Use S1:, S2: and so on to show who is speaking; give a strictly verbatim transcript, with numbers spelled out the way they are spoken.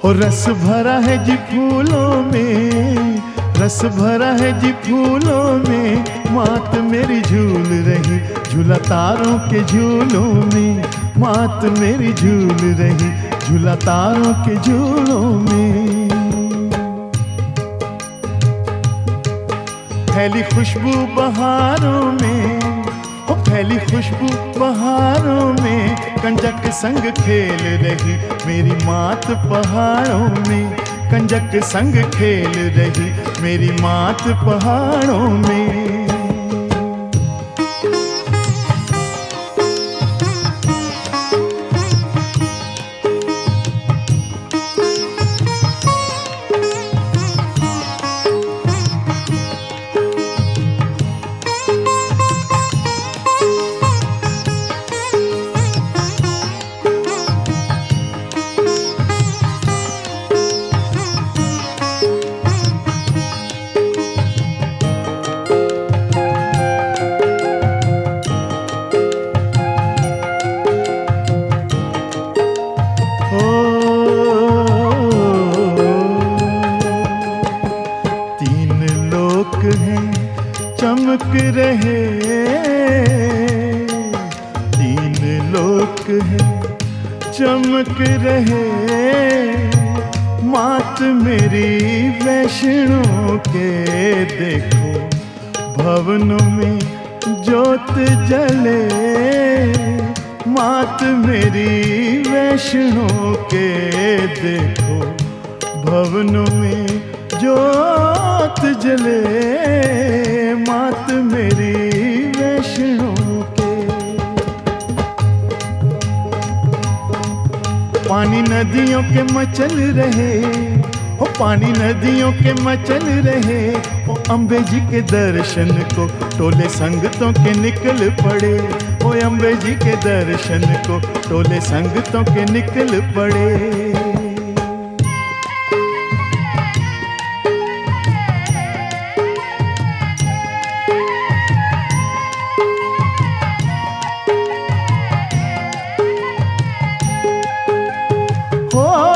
S1: ओ रस भरा है जी फूलों में, रस भरा है जी फूलों में, मात मेरी झूल रही झूला तारों के झूलों में, मात मेरी झूल रही झूला तारों के झूलों में। फैली खुशबू बहारों में, ओ फैली खुशबू बहारों में, कंजक संग खेल रही मेरी मात पहाड़ों में, कंजक संग खेल रही मेरी मात पहाड़ों में। चमक रहे तीन लोक है, चमक रहे मात मेरी वैष्णो के, देखो भवनों में ज्योत जले, मात मेरी वैष्णो के, देखो भवनों में ज्योत जले, मात मेरी वैष्णो के। पानी नदियों के मचल रहे, ओ पानी नदियों के मचल रहे, ओ अम्बे जी के दर्शन को टोले संगतों के निकल पड़े, ओ अम्बे जी के दर्शन को टोले संगतों के निकल पड़े। हो